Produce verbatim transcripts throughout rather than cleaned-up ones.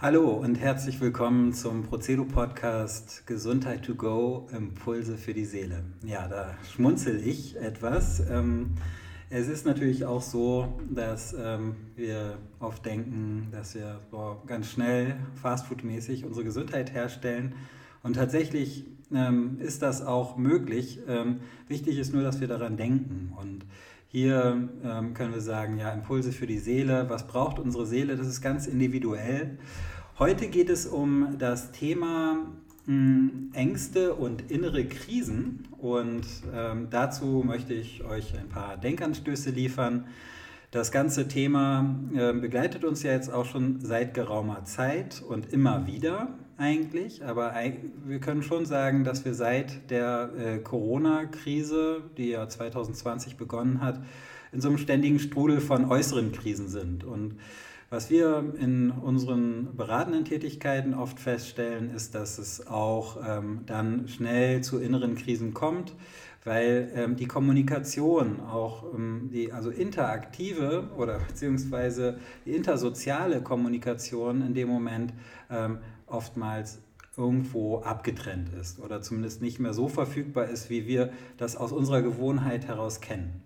Hallo und herzlich willkommen zum Procedo-Podcast Gesundheit to go, Impulse für die Seele. Ja, da schmunzel ich etwas. Ähm, es ist natürlich auch so, dass ähm, wir oft denken, dass wir boah, ganz schnell fastfood-mäßig unsere Gesundheit herstellen. Und tatsächlich ähm, ist das auch möglich. Ähm, wichtig ist nur, dass wir daran denken. Und hier ähm, können wir sagen, ja, Impulse für die Seele. Was braucht unsere Seele? Das ist ganz individuell. Heute geht es um das Thema mh, Ängste und innere Krisen. Und ähm, dazu möchte ich euch ein paar Denkanstöße liefern. Das ganze Thema äh, begleitet uns ja jetzt auch schon seit geraumer Zeit und immer wieder eigentlich. Aber wir können schon sagen, dass wir seit der äh, Corona-Krise, die ja zwanzig zwanzig begonnen hat, in so einem ständigen Strudel von äußeren Krisen sind. Und was wir in unseren beratenden Tätigkeiten oft feststellen, ist, dass es auch ähm, dann schnell zu inneren Krisen kommt, weil ähm, die Kommunikation, auch ähm, die also interaktive oder beziehungsweise die intersoziale Kommunikation in dem Moment ähm, oftmals irgendwo abgetrennt ist oder zumindest nicht mehr so verfügbar ist, wie wir das aus unserer Gewohnheit heraus kennen.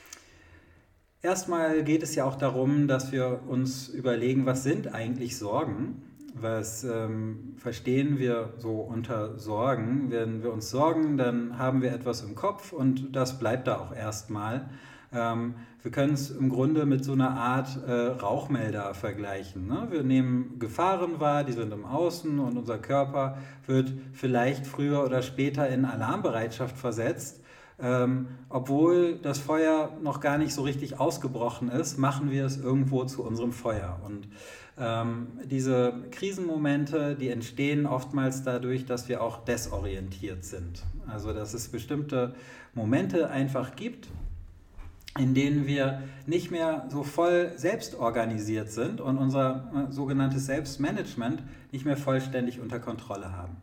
Erstmal geht es ja auch darum, dass wir uns überlegen, was sind eigentlich Sorgen? Was ähm, verstehen wir so unter Sorgen? Wenn wir uns sorgen, dann haben wir etwas im Kopf und das bleibt da auch erstmal. Ähm, wir können es im Grunde mit so einer Art äh, Rauchmelder vergleichen. Ne? Wir nehmen Gefahren wahr, die sind im Außen und unser Körper wird vielleicht früher oder später in Alarmbereitschaft versetzt. Ähm, obwohl das Feuer noch gar nicht so richtig ausgebrochen ist, machen wir es irgendwo zu unserem Feuer. Und ähm, diese Krisenmomente, die entstehen oftmals dadurch, dass wir auch desorientiert sind. Also dass es bestimmte Momente einfach gibt, in denen wir nicht mehr so voll selbst organisiert sind und unser äh, sogenanntes Selbstmanagement nicht mehr vollständig unter Kontrolle haben.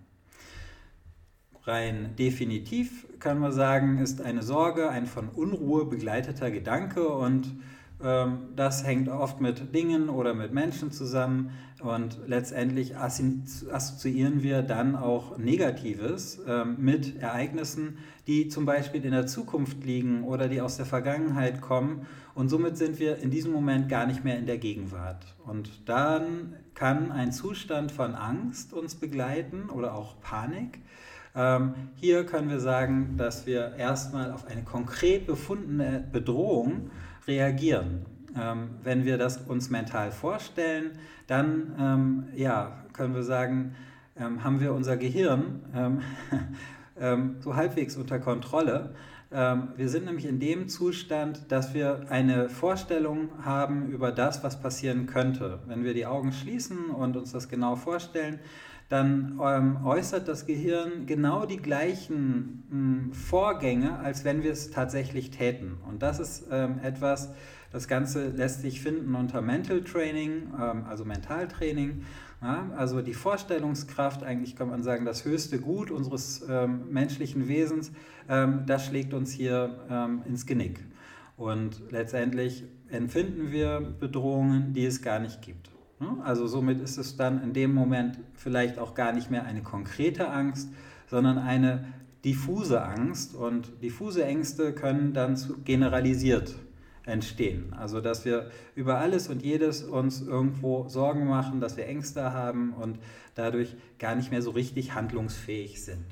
Rein definitiv kann man sagen, ist eine Sorge ein von Unruhe begleiteter Gedanke und ähm, das hängt oft mit Dingen oder mit Menschen zusammen und letztendlich assoziieren wir dann auch Negatives ähm, mit Ereignissen, die zum Beispiel in der Zukunft liegen oder die aus der Vergangenheit kommen und somit sind wir in diesem Moment gar nicht mehr in der Gegenwart. Und dann kann ein Zustand von Angst uns begleiten oder auch Panik. Ähm, hier können wir sagen, dass wir erstmal auf eine konkret befundene Bedrohung reagieren. Ähm, wenn wir das uns mental vorstellen, dann ähm, ja, können wir sagen, ähm, haben wir unser Gehirn ähm, ähm, so halbwegs unter Kontrolle. Ähm, wir sind nämlich in dem Zustand, dass wir eine Vorstellung haben über das, was passieren könnte. Wenn wir die Augen schließen und uns das genau vorstellen, dann ähm, äußert das Gehirn genau die gleichen mh, Vorgänge, als wenn wir es tatsächlich täten. Und das ist ähm, etwas, das Ganze lässt sich finden unter Mental Training, ähm, also Mentaltraining. Ja, also die Vorstellungskraft, eigentlich kann man sagen, das höchste Gut unseres ähm, menschlichen Wesens, ähm, das schlägt uns hier ähm, ins Genick. Und letztendlich empfinden wir Bedrohungen, die es gar nicht gibt. Also somit ist es dann in dem Moment vielleicht auch gar nicht mehr eine konkrete Angst, sondern eine diffuse Angst. Und diffuse Ängste können dann generalisiert entstehen. Also dass wir über alles und jedes uns irgendwo Sorgen machen, dass wir Ängste haben und dadurch gar nicht mehr so richtig handlungsfähig sind.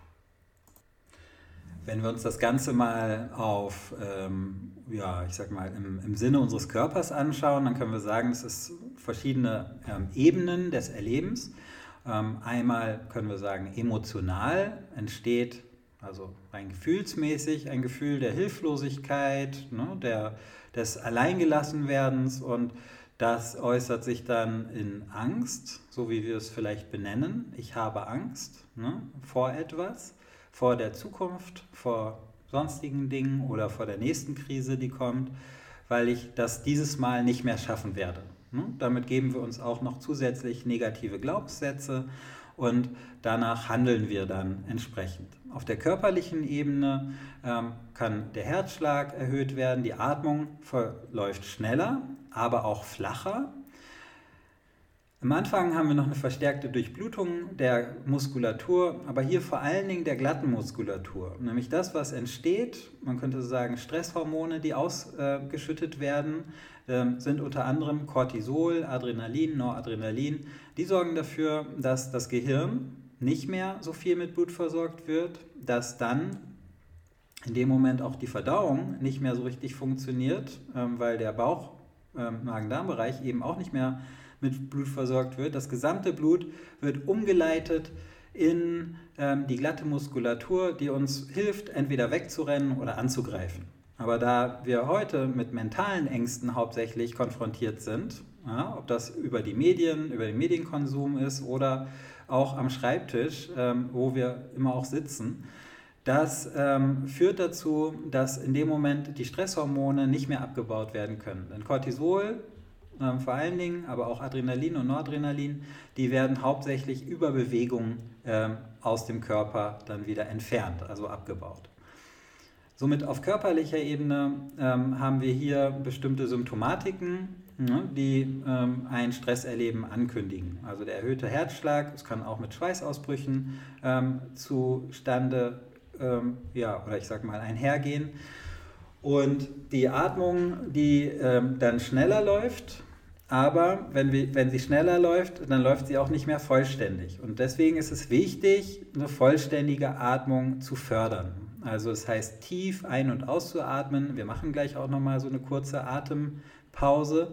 Wenn wir uns das Ganze mal auf, ähm, ja, ich sag mal, im, im Sinne unseres Körpers anschauen, dann können wir sagen, es ist verschiedene ähm, Ebenen des Erlebens. Ähm, einmal können wir sagen, emotional entsteht, also rein gefühlsmäßig, ein Gefühl der Hilflosigkeit, ne, der, des Alleingelassenwerdens und das äußert sich dann in Angst, so wie wir es vielleicht benennen. Ich habe Angst, ne, vor etwas. Vor der Zukunft, vor sonstigen Dingen oder vor der nächsten Krise, die kommt, weil ich das dieses Mal nicht mehr schaffen werde. Damit geben wir uns auch noch zusätzlich negative Glaubenssätze und danach handeln wir dann entsprechend. Auf der körperlichen Ebene ähm, kann der Herzschlag erhöht werden, die Atmung verläuft schneller, aber auch flacher. Am Anfang haben wir noch eine verstärkte Durchblutung der Muskulatur, aber hier vor allen Dingen der glatten Muskulatur. Nämlich das, was entsteht, man könnte sagen Stresshormone, die ausgeschüttet werden, sind unter anderem Cortisol, Adrenalin, Noradrenalin. Die sorgen dafür, dass das Gehirn nicht mehr so viel mit Blut versorgt wird, dass dann in dem Moment auch die Verdauung nicht mehr so richtig funktioniert, weil der Bauch, Magen-Darm-Bereich eben auch nicht mehr mit Blut versorgt wird. Das gesamte Blut wird umgeleitet in ähm, die glatte Muskulatur, die uns hilft, entweder wegzurennen oder anzugreifen. Aber da wir heute mit mentalen Ängsten hauptsächlich konfrontiert sind, ja, ob das über die Medien, über den Medienkonsum ist oder auch am Schreibtisch, ähm, wo wir immer auch sitzen, das ähm, führt dazu, dass in dem Moment die Stresshormone nicht mehr abgebaut werden können. Denn Cortisol, ähm, vor allen Dingen, aber auch Adrenalin und Noradrenalin, die werden hauptsächlich über Bewegung ähm, aus dem Körper dann wieder entfernt, also abgebaut. Somit auf körperlicher Ebene ähm, haben wir hier bestimmte Symptomatiken, ne, die ähm, ein Stresserleben ankündigen. Also der erhöhte Herzschlag, es kann auch mit Schweißausbrüchen ähm, zustande ähm, ja, oder ich sag mal einhergehen. Und die Atmung, die ähm, dann schneller läuft, aber wenn, wir, wenn sie schneller läuft, dann läuft sie auch nicht mehr vollständig. Und deswegen ist es wichtig, eine vollständige Atmung zu fördern. Also es heißt, tief ein- und auszuatmen. Wir machen gleich auch nochmal so eine kurze Atempause.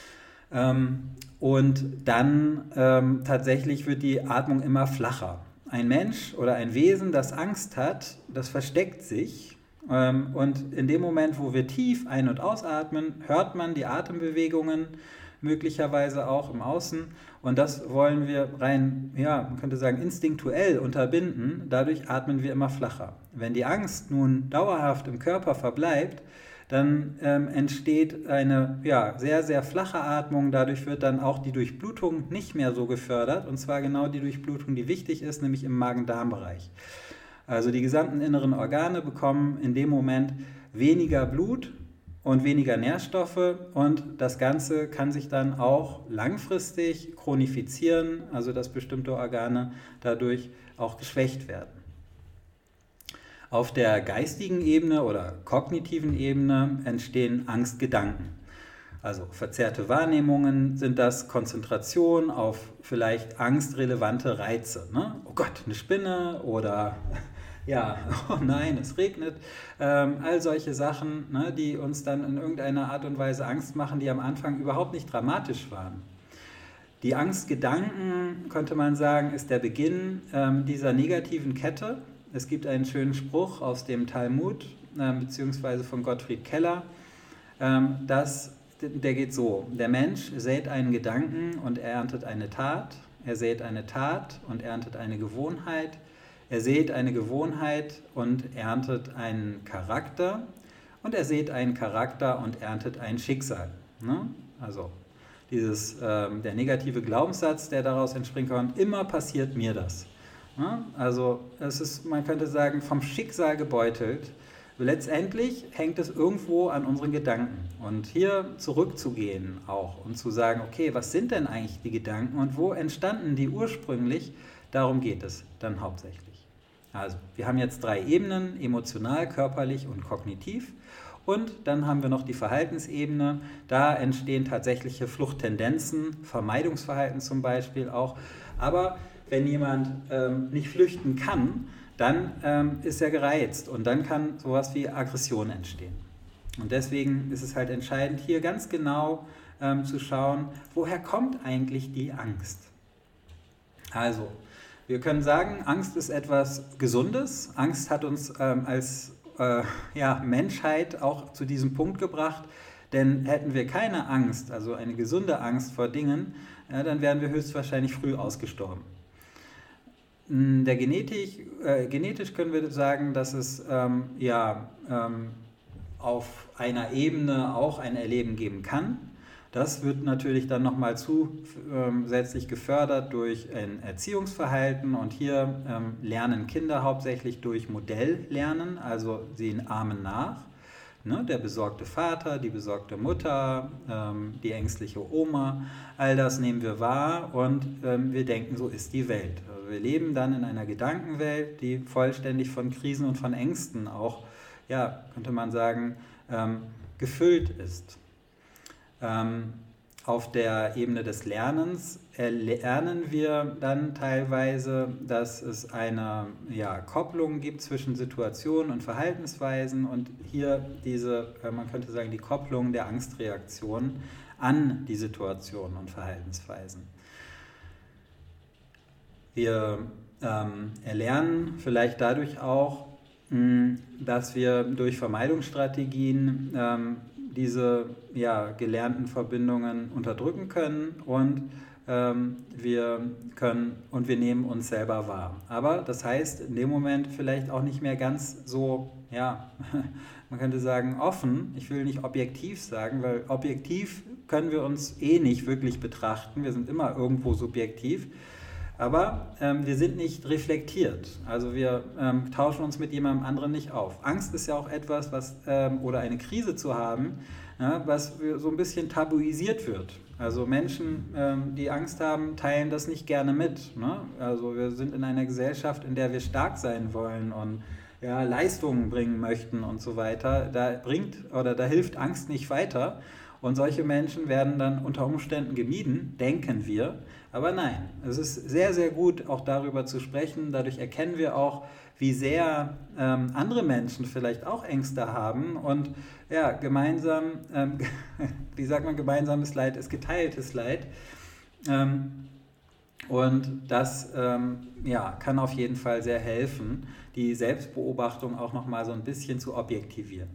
Ähm, und dann ähm, tatsächlich wird die Atmung immer flacher. Ein Mensch oder ein Wesen, das Angst hat, das versteckt sich. Ähm, und in dem Moment, wo wir tief ein- und ausatmen, hört man die Atembewegungen, möglicherweise auch im Außen. Und das wollen wir rein, ja, man könnte sagen, instinktuell unterbinden. Dadurch atmen wir immer flacher. Wenn die Angst nun dauerhaft im Körper verbleibt, dann ähm, entsteht eine ja, sehr, sehr flache Atmung. Dadurch wird dann auch die Durchblutung nicht mehr so gefördert. Und zwar genau die Durchblutung, die wichtig ist, nämlich im Magen-Darm-Bereich. Also die gesamten inneren Organe bekommen in dem Moment weniger Blut und weniger Nährstoffe und das Ganze kann sich dann auch langfristig chronifizieren, also dass bestimmte Organe dadurch auch geschwächt werden. Auf der geistigen Ebene oder kognitiven Ebene entstehen Angstgedanken. Also verzerrte Wahrnehmungen sind das, Konzentration auf vielleicht angstrelevante Reize. Ne? Oh Gott, eine Spinne oder ja, oh nein, es regnet. Ähm, all solche Sachen, ne, die uns dann in irgendeiner Art und Weise Angst machen, die am Anfang überhaupt nicht dramatisch waren. Die Angstgedanken, könnte man sagen, ist der Beginn ähm, dieser negativen Kette. Es gibt einen schönen Spruch aus dem Talmud, äh, beziehungsweise von Gottfried Keller, ähm, dass, der geht so: Der Mensch sät einen Gedanken und erntet eine Tat, er sät eine Tat und erntet eine Gewohnheit, er sät eine Gewohnheit und erntet einen Charakter und er sät einen Charakter und erntet ein Schicksal. Ne? Also dieses, ähm, der negative Glaubenssatz, der daraus entspringen kann, immer passiert mir das. Ne? Also es ist, man könnte sagen, vom Schicksal gebeutelt. Letztendlich hängt es irgendwo an unseren Gedanken. Und hier zurückzugehen auch und zu sagen, okay, was sind denn eigentlich die Gedanken und wo entstanden die ursprünglich, darum geht es dann hauptsächlich. Also, wir haben jetzt drei Ebenen, emotional, körperlich und kognitiv. Und dann haben wir noch die Verhaltensebene. Da entstehen tatsächliche Fluchttendenzen, Vermeidungsverhalten zum Beispiel auch. Aber wenn jemand ähm, nicht flüchten kann, dann ähm, ist er gereizt und dann kann sowas wie Aggression entstehen. Und deswegen ist es halt entscheidend, hier ganz genau ähm, zu schauen, woher kommt eigentlich die Angst? Also, wir können sagen, Angst ist etwas Gesundes. Angst hat uns ähm, als äh, ja, Menschheit auch zu diesem Punkt gebracht, denn hätten wir keine Angst, also eine gesunde Angst vor Dingen, äh, dann wären wir höchstwahrscheinlich früh ausgestorben. Der Genetik, äh, genetisch können wir sagen, dass es ähm, ja, ähm, auf einer Ebene auch ein Erleben geben kann. Das wird natürlich dann nochmal zusätzlich gefördert durch ein Erziehungsverhalten und hier ähm, lernen Kinder hauptsächlich durch Modelllernen, also sie ahmen nach. Ne? Der besorgte Vater, die besorgte Mutter, ähm, die ängstliche Oma, all das nehmen wir wahr und ähm, wir denken, so ist die Welt. Also wir leben dann in einer Gedankenwelt, die vollständig von Krisen und von Ängsten auch, ja, könnte man sagen, ähm, gefüllt ist. Ähm, Auf der Ebene des Lernens lernen wir dann teilweise, dass es eine ja, Kopplung gibt zwischen Situationen und Verhaltensweisen und hier diese, man könnte sagen, die Kopplung der Angstreaktion an die Situationen und Verhaltensweisen. Wir ähm, erlernen vielleicht dadurch auch, mh, dass wir durch Vermeidungsstrategien ähm, diese ja, gelernten Verbindungen unterdrücken können und ähm, wir können und wir nehmen uns selber wahr. Aber das heißt in dem Moment vielleicht auch nicht mehr ganz so, ja, man könnte sagen offen, ich will nicht objektiv sagen, weil objektiv können wir uns eh nicht wirklich betrachten, wir sind immer irgendwo subjektiv. Aber ähm, wir sind nicht reflektiert, also wir ähm, tauschen uns mit jemandem anderen nicht auf. Angst ist ja auch etwas, was, ähm, oder eine Krise zu haben, ja, was so ein bisschen tabuisiert wird. Also Menschen, ähm, die Angst haben, teilen das nicht gerne mit. Ne? Also wir sind in einer Gesellschaft, in der wir stark sein wollen und ja, Leistungen bringen möchten und so weiter. Da bringt oder da hilft Angst nicht weiter. Und solche Menschen werden dann unter Umständen gemieden, denken wir. Aber nein, es ist sehr, sehr gut, auch darüber zu sprechen. Dadurch erkennen wir auch, wie sehr ähm, andere Menschen vielleicht auch Ängste haben. Und ja, gemeinsam, ähm, wie sagt man, gemeinsames Leid ist geteiltes Leid. Ähm, und das ähm, ja, kann auf jeden Fall sehr helfen, die Selbstbeobachtung auch nochmal so ein bisschen zu objektivieren.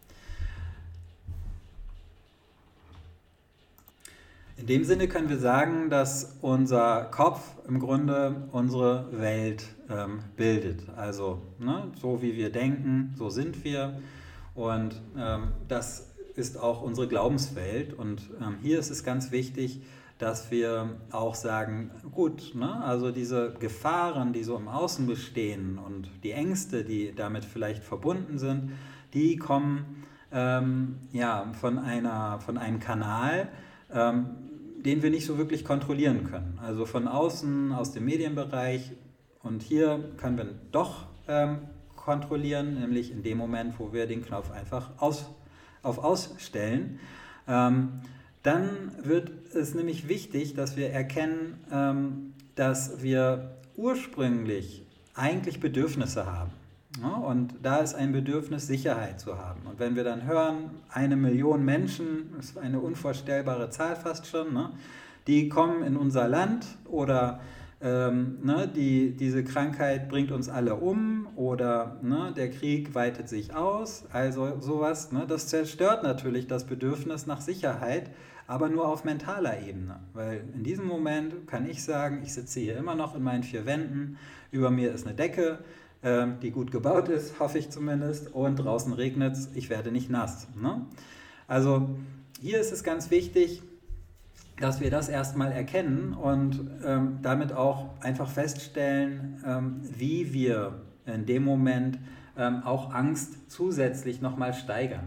In dem Sinne können wir sagen, dass unser Kopf im Grunde unsere Welt ähm, bildet. Also ne, so wie wir denken, so sind wir und ähm, das ist auch unsere Glaubenswelt und ähm, hier ist es ganz wichtig, dass wir auch sagen, gut, ne, also diese Gefahren, die so im Außen bestehen und die Ängste, die damit vielleicht verbunden sind, die kommen ähm, ja, von, einer, von einem Kanal, ähm, den wir nicht so wirklich kontrollieren können. Also von außen, aus dem Medienbereich und hier können wir doch ähm, kontrollieren, nämlich in dem Moment, wo wir den Knopf einfach aus, auf Ausstellen. Ähm, dann wird es nämlich wichtig, dass wir erkennen, ähm, dass wir ursprünglich eigentlich Bedürfnisse haben. Ja, und da ist ein Bedürfnis, Sicherheit zu haben. Und wenn wir dann hören, eine Million Menschen, das ist eine unvorstellbare Zahl fast schon, ne, die kommen in unser Land oder ähm, ne, die, diese Krankheit bringt uns alle um oder ne, der Krieg weitet sich aus, also sowas, ne, das zerstört natürlich das Bedürfnis nach Sicherheit, aber nur auf mentaler Ebene. Weil in diesem Moment kann ich sagen, ich sitze hier immer noch in meinen vier Wänden, über mir ist eine Decke, die gut gebaut ist, hoffe ich zumindest, und draußen regnet es, ich werde nicht nass. Ne? Also hier ist es ganz wichtig, dass wir das erstmal erkennen und ähm, damit auch einfach feststellen, ähm, wie wir in dem Moment ähm, auch Angst zusätzlich nochmal steigern.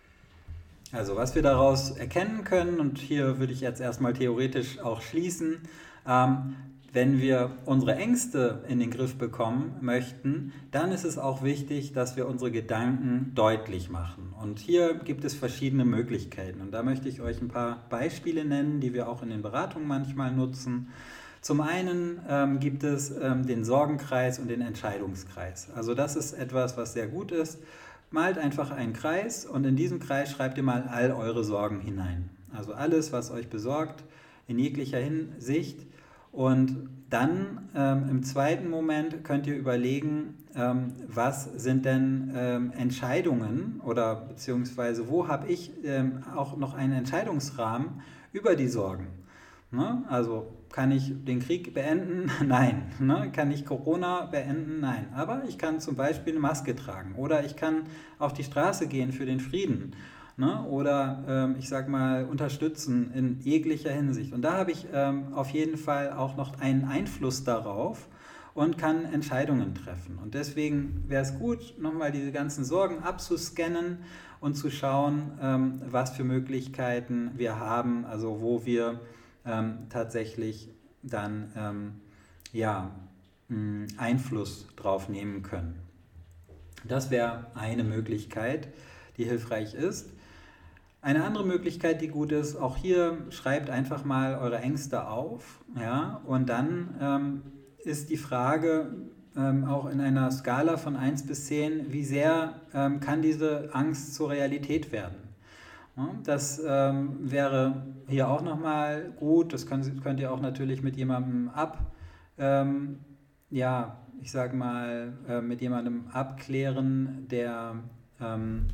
Also was wir daraus erkennen können, und hier würde ich jetzt erstmal theoretisch auch schließen, ähm, wenn wir unsere Ängste in den Griff bekommen möchten, dann ist es auch wichtig, dass wir unsere Gedanken deutlich machen. Und hier gibt es verschiedene Möglichkeiten. Und da möchte ich euch ein paar Beispiele nennen, die wir auch in den Beratungen manchmal nutzen. Zum einen ähm, gibt es ähm, den Sorgenkreis und den Entscheidungskreis. Also das ist etwas, was sehr gut ist. Malt einfach einen Kreis und in diesem Kreis schreibt ihr mal all eure Sorgen hinein. Also alles, was euch besorgt, in jeglicher Hinsicht. Und dann ähm, im zweiten Moment könnt ihr überlegen, ähm, was sind denn ähm, Entscheidungen oder beziehungsweise wo habe ich ähm, auch noch einen Entscheidungsrahmen über die Sorgen. Ne? Also kann ich den Krieg beenden? Nein. Ne? Kann ich Corona beenden? Nein. Aber ich kann zum Beispiel eine Maske tragen oder ich kann auf die Straße gehen für den Frieden. Ne? Oder ähm, ich sag mal unterstützen in jeglicher Hinsicht. Und da habe ich ähm, auf jeden Fall auch noch einen Einfluss darauf und kann Entscheidungen treffen. Und deswegen wäre es gut, nochmal diese ganzen Sorgen abzuscannen und zu schauen, ähm, was für Möglichkeiten wir haben, also wo wir ähm, tatsächlich dann ähm, ja, mh, Einfluss drauf nehmen können. Das wäre eine Möglichkeit, die hilfreich ist. Eine andere Möglichkeit, die gut ist, auch hier schreibt einfach mal eure Ängste auf, ja, und dann ähm, ist die Frage ähm, auch in einer Skala von eins bis zehn, wie sehr ähm, kann diese Angst zur Realität werden? Ja, das ähm, wäre hier auch nochmal gut, das könnt, könnt ihr auch natürlich mit jemandem ab, ähm, ja, ich sag mal, äh, mit jemandem abklären, der ähm,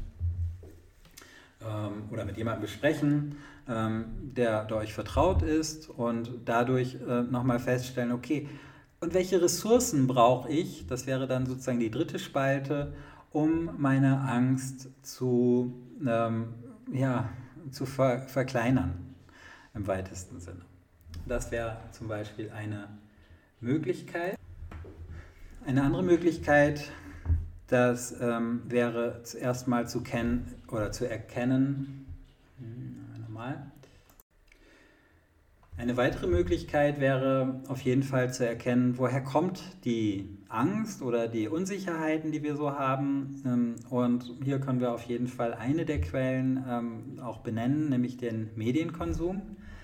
ähm, oder mit jemandem besprechen, ähm, der, der euch vertraut ist und dadurch äh, nochmal feststellen, okay, und welche Ressourcen brauche ich, das wäre dann sozusagen die dritte Spalte, um meine Angst zu, ähm, ja, zu ver verkleinern im weitesten Sinne. Das wäre zum Beispiel eine Möglichkeit. Eine andere Möglichkeit, das ähm, wäre zuerst mal zu kennen oder zu erkennen. Hm, nochmal. Eine weitere Möglichkeit wäre auf jeden Fall zu erkennen, woher kommt die Angst oder die Unsicherheiten, die wir so haben. Ähm, und hier können wir auf jeden Fall eine der Quellen ähm, auch benennen, nämlich den Medienkonsum.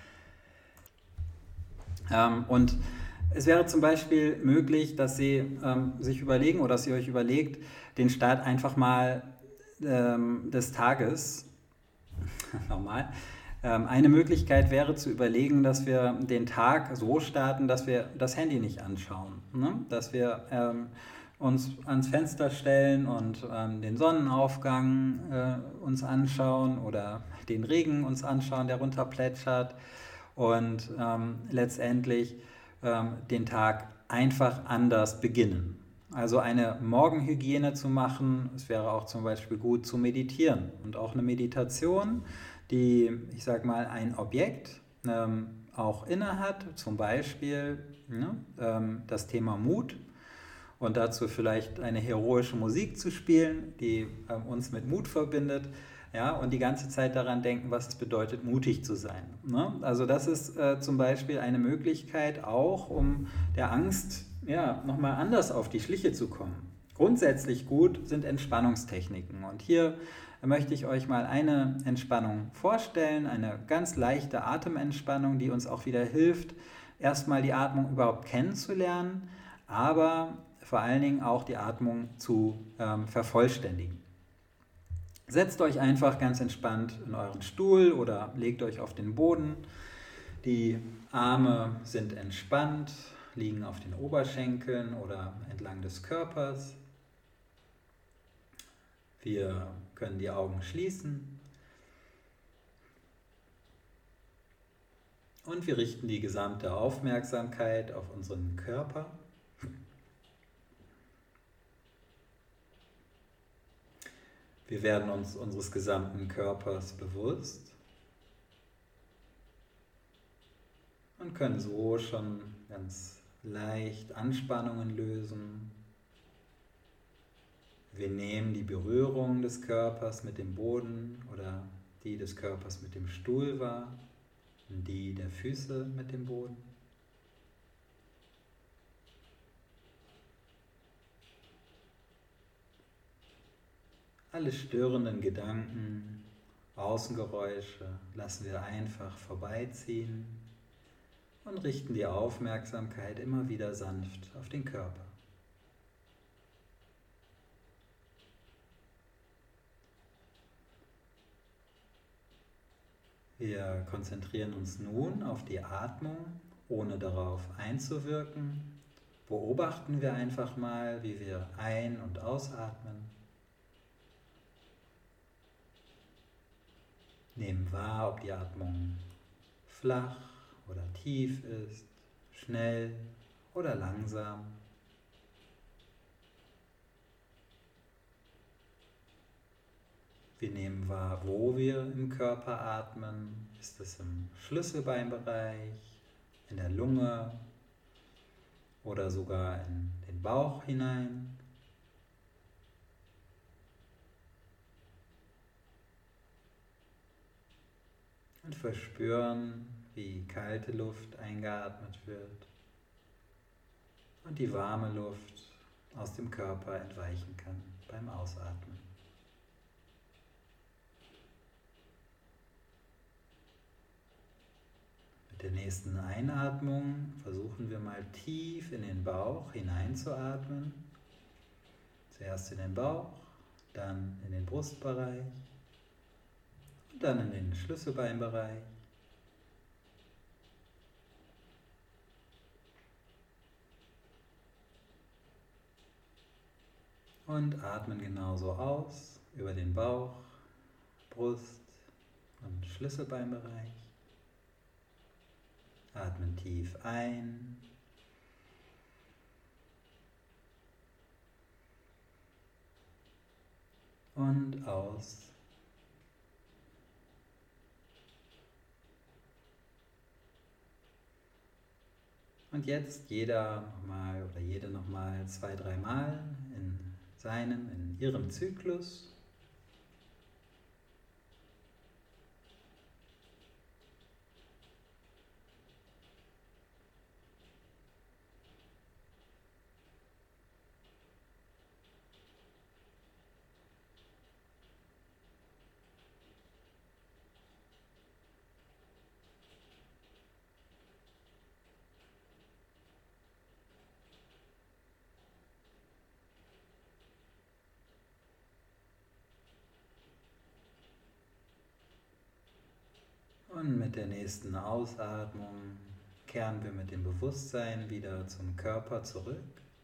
Ähm, und es wäre zum Beispiel möglich, dass Sie ähm, sich überlegen oder dass ihr euch überlegt, den Start einfach mal ähm, des Tages, nochmal, ähm, eine Möglichkeit wäre zu überlegen, dass wir den Tag so starten, dass wir das Handy nicht anschauen, ne? Dass wir ähm, uns ans Fenster stellen und ähm, den Sonnenaufgang äh, uns anschauen oder den Regen uns anschauen, der runterplätschert und ähm, letztendlich den Tag einfach anders beginnen. Also eine Morgenhygiene zu machen, es wäre auch zum Beispiel gut zu meditieren und auch eine Meditation, die, ich sag mal, ein Objekt ähm, auch inne hat, zum Beispiel ne, ähm, das Thema Mut und dazu vielleicht eine heroische Musik zu spielen, die ähm, uns mit Mut verbindet. Ja, und die ganze Zeit daran denken, was es bedeutet, mutig zu sein. Ne? Also das ist äh, zum Beispiel eine Möglichkeit auch, um der Angst ja, nochmal anders auf die Schliche zu kommen. Grundsätzlich gut sind Entspannungstechniken. Und hier möchte ich euch mal eine Entspannung vorstellen, eine ganz leichte Atementspannung, die uns auch wieder hilft, erstmal die Atmung überhaupt kennenzulernen, aber vor allen Dingen auch die Atmung zu ähm, vervollständigen. Setzt euch einfach ganz entspannt in euren Stuhl oder legt euch auf den Boden. Die Arme sind entspannt, liegen auf den Oberschenkeln oder entlang des Körpers. Wir können die Augen schließen und wir richten die gesamte Aufmerksamkeit auf unseren Körper. Wir werden uns unseres gesamten Körpers bewusst und können so schon ganz leicht Anspannungen lösen. Wir nehmen die Berührung des Körpers mit dem Boden oder die des Körpers mit dem Stuhl wahr und die der Füße mit dem Boden. Alle störenden Gedanken, Außengeräusche lassen wir einfach vorbeiziehen und richten die Aufmerksamkeit immer wieder sanft auf den Körper. Wir konzentrieren uns nun auf die Atmung, ohne darauf einzuwirken. Beobachten wir einfach mal, wie wir ein- und ausatmen. Nehmen wahr, ob die Atmung flach oder tief ist, schnell oder langsam. Wir nehmen wahr, wo wir im Körper atmen. Ist es im Schlüsselbeinbereich, in der Lunge oder sogar in den Bauch hinein. Und verspüren, wie kalte Luft eingeatmet wird und die warme Luft aus dem Körper entweichen kann beim Ausatmen. Mit der nächsten Einatmung versuchen wir mal tief in den Bauch hineinzuatmen. Zuerst in den Bauch, dann in den Brustbereich und dann in den Schlüsselbeinbereich. Und atmen genauso aus über den Bauch, Brust und Schlüsselbeinbereich. Atmen tief ein und aus. Und jetzt jeder nochmal oder jede nochmal zwei, dreimal in seinem, in ihrem Zyklus. Und mit der nächsten Ausatmung kehren wir mit dem Bewusstsein wieder zum Körper zurück.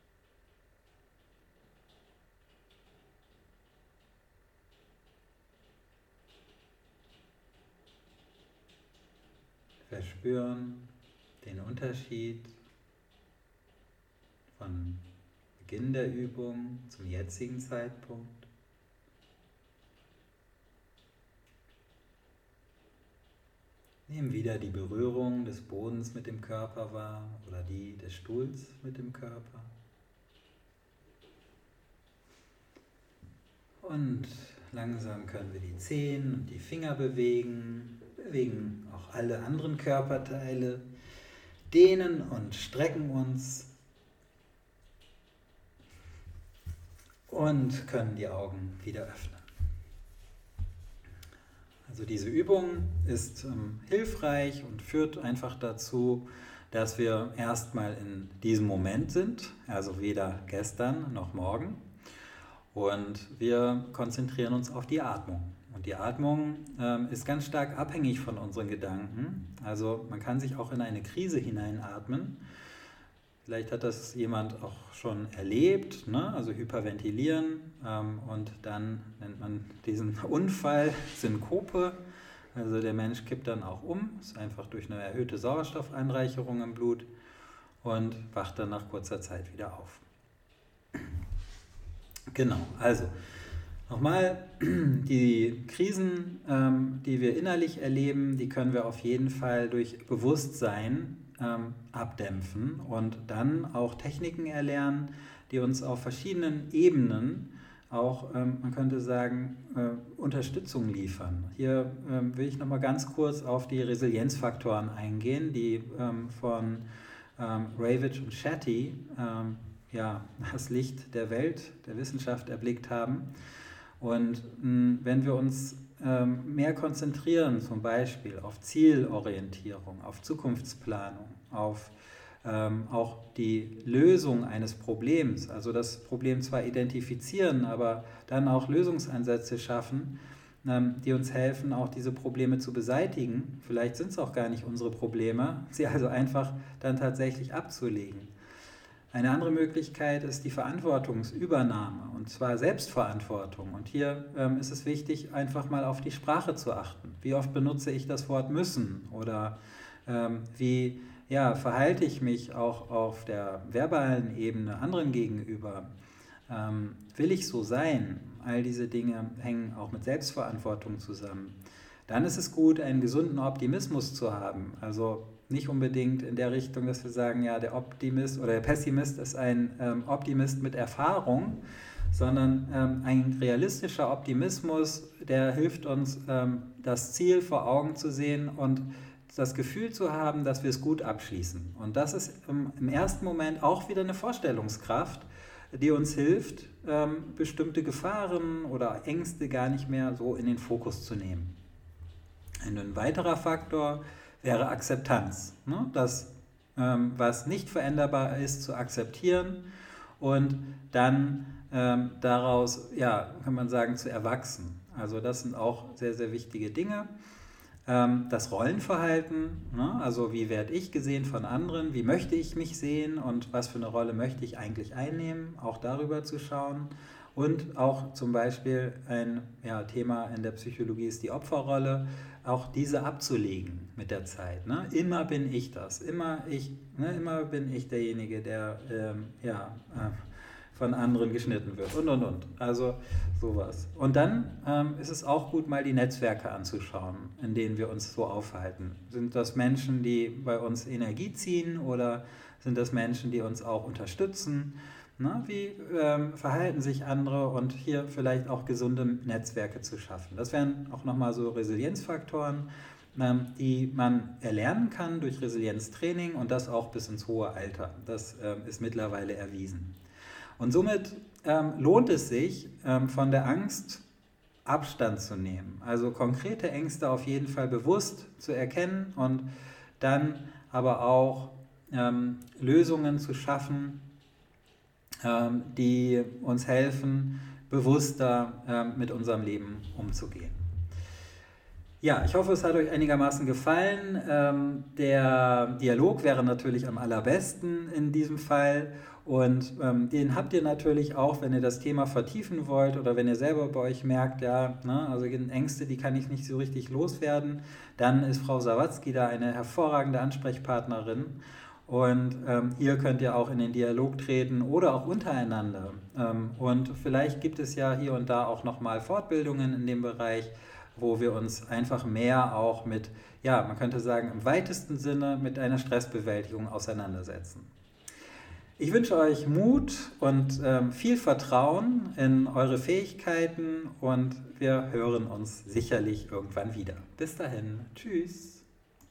Verspüren den Unterschied von Beginn der Übung zum jetzigen Zeitpunkt. Nehmen wieder die Berührung des Bodens mit dem Körper wahr oder die des Stuhls mit dem Körper. Und langsam können wir die Zehen und die Finger bewegen, bewegen auch alle anderen Körperteile, dehnen und strecken uns und können die Augen wieder öffnen. Also diese Übung ist ähm, hilfreich und führt einfach dazu, dass wir erstmal in diesem Moment sind, also weder gestern noch morgen. Und wir konzentrieren uns auf die Atmung. Und die Atmung ähm, ist ganz stark abhängig von unseren Gedanken. Also man kann sich auch in eine Krise hineinatmen. Vielleicht hat das jemand auch schon erlebt, ne? Also hyperventilieren, ähm, und dann nennt man diesen Unfall Synkope. Also der Mensch kippt dann auch um, ist einfach durch eine erhöhte Sauerstoffeinreicherung im Blut und wacht dann nach kurzer Zeit wieder auf. Genau, also nochmal, die Krisen, ähm, die wir innerlich erleben, die können wir auf jeden Fall durch Bewusstsein ähm, abdämpfen und dann auch Techniken erlernen, die uns auf verschiedenen Ebenen auch, ähm, man könnte sagen, äh, Unterstützung liefern. Hier ähm, will ich nochmal ganz kurz auf die Resilienzfaktoren eingehen, die ähm, von ähm, Ravitch und Shetty ähm, ja, das Licht der Welt, der Wissenschaft erblickt haben. Und mh, wenn wir uns ähm, mehr konzentrieren, zum Beispiel auf Zielorientierung, auf Zukunftsplanung, auf ähm, auch die Lösung eines Problems, also das Problem zwar identifizieren, aber dann auch Lösungsansätze schaffen, ähm, die uns helfen, auch diese Probleme zu beseitigen. Vielleicht sind es auch gar nicht unsere Probleme, sie also einfach dann tatsächlich abzulegen. Eine andere Möglichkeit ist die Verantwortungsübernahme, und zwar Selbstverantwortung. Und hier ähm, ist es wichtig, einfach mal auf die Sprache zu achten. Wie oft benutze ich das Wort müssen? Oder ähm, wie ja, verhalte ich mich auch auf der verbalen Ebene anderen gegenüber? Ähm, will ich so sein? All diese Dinge hängen auch mit Selbstverantwortung zusammen. dann ist es gut, einen gesunden Optimismus zu haben. Also nicht unbedingt in der Richtung, dass wir sagen, ja, der Optimist oder der Pessimist ist ein ähm, Optimist mit Erfahrung, sondern ähm, ein realistischer Optimismus, der hilft uns, ähm, das Ziel vor Augen zu sehen und das Gefühl zu haben, dass wir es gut abschließen. Und das ist im, im ersten Moment auch wieder eine Vorstellungskraft, die uns hilft, ähm, bestimmte Gefahren oder Ängste gar nicht mehr so in den Fokus zu nehmen. Ein weiterer Faktor wäre Akzeptanz, ne? Das, ähm, was nicht veränderbar ist, zu akzeptieren und dann ähm, daraus, ja, kann man sagen, zu erwachsen. Also das sind auch sehr, sehr wichtige Dinge. Ähm, das Rollenverhalten, ne? Also wie werde ich gesehen von anderen, wie möchte ich mich sehen und was für eine Rolle möchte ich eigentlich einnehmen, auch darüber zu schauen. Und auch zum Beispiel ein ja, Thema in der Psychologie ist die Opferrolle, auch diese abzulegen mit der Zeit. Ne? Immer bin ich das, immer, ich, ne? Immer bin ich derjenige, der ähm, ja, äh, von anderen geschnitten wird und und und. Also sowas. Und dann ähm, ist es auch gut, mal die Netzwerke anzuschauen, in denen wir uns so aufhalten. Sind das Menschen, die bei uns Energie ziehen oder sind das Menschen, die uns auch unterstützen? Na, wie ähm, verhalten sich andere und hier vielleicht auch gesunde Netzwerke zu schaffen. Das wären auch nochmal so Resilienzfaktoren, ähm, die man erlernen kann durch Resilienztraining und das auch bis ins hohe Alter. Das ähm, ist mittlerweile erwiesen. Und somit ähm, lohnt es sich, ähm, von der Angst Abstand zu nehmen. Also konkrete Ängste auf jeden Fall bewusst zu erkennen und dann aber auch ähm, Lösungen zu schaffen, die uns helfen, bewusster ähm, mit unserem Leben umzugehen. Ja, ich hoffe, es hat euch einigermaßen gefallen. Ähm, der Dialog wäre natürlich am allerbesten in diesem Fall und ähm, den habt ihr natürlich auch, wenn ihr das Thema vertiefen wollt oder wenn ihr selber bei euch merkt, ja, ne, also Ängste, die kann ich nicht so richtig loswerden, dann ist Frau Sawatzki da eine hervorragende Ansprechpartnerin. Und ähm, hier könnt ihr auch in den Dialog treten oder auch untereinander. Ähm, und vielleicht gibt es ja hier und da auch nochmal Fortbildungen in dem Bereich, wo wir uns einfach mehr auch mit, ja, man könnte sagen, im weitesten Sinne mit einer Stressbewältigung auseinandersetzen. Ich wünsche euch Mut und ähm, viel Vertrauen in eure Fähigkeiten und wir hören uns sicherlich irgendwann wieder. Bis dahin, tschüss.